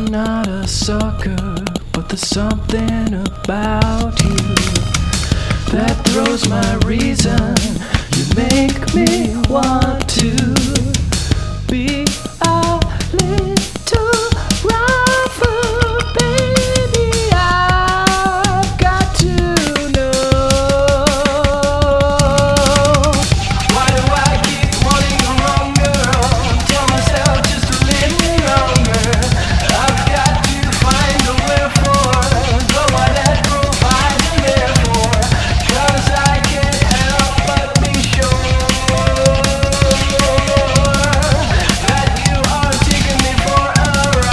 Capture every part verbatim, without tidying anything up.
not a sucker, but there's something about you that throws my reason. You make me want to be a little rougher, baby. I've got to know. Why do I keep wanting the wrong girl? Tell myself just a little longer. I've got to find a wherefore, though I let provide and therefore, 'cause I can't help but be sure that you are taking me for a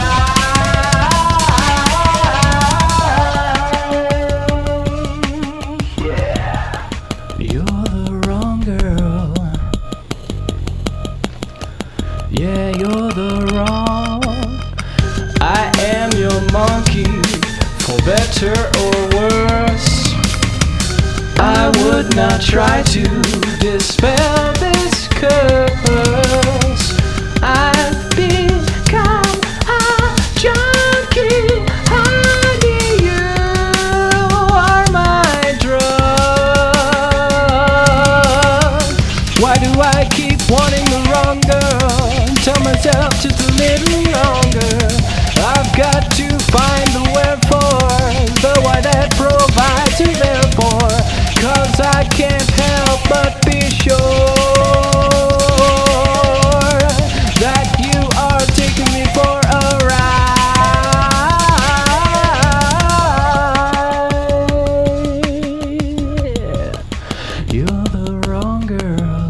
ride. Yeah, you're the wrong girl. Yeah, you're the wrong. I am your monkey, for better or worse. I would not try to dispel this curse. I've become a junkie, honey. You are my drug. Why do I keep wanting the wrong girl? Tell myself just a little longer. I've got to find the wherefore, the why that provides and therefore, 'cause I can't help but be sure that you are taking me for a ride. You're the wrong girl.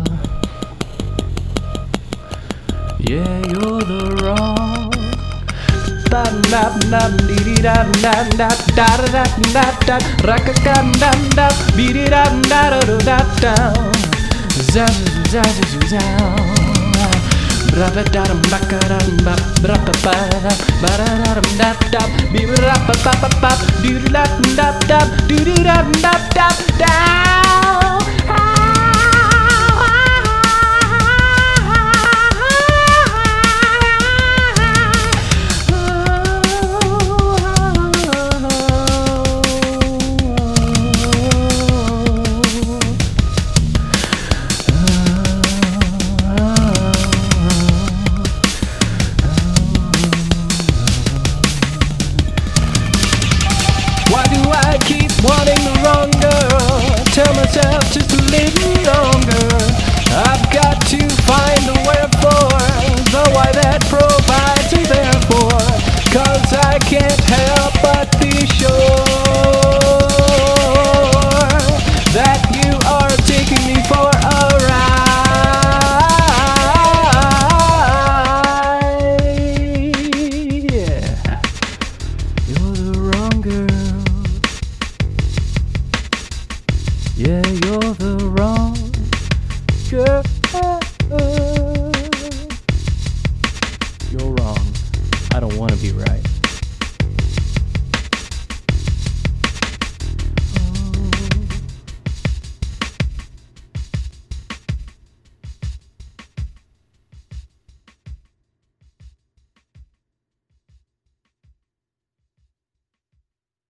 Yeah, you're the wrong. Da da da dee da da da da da da da raka da da da bee da da da da da za za za za bra ba da ba ka da ba bra ba ba ba da da da bee ra ba ba ba ba dee da da da dee da da da da. Why do I keep wanting the wrong girl? Tell myself just a little longer. I've got to find the wherefore, the why that provides and therefore, 'cause I can't help but be sure that you are taking me for a ride. Yeah, you're the wrong girl. Yeah, you're the wrong girl. You're wrong. I don't want to be right.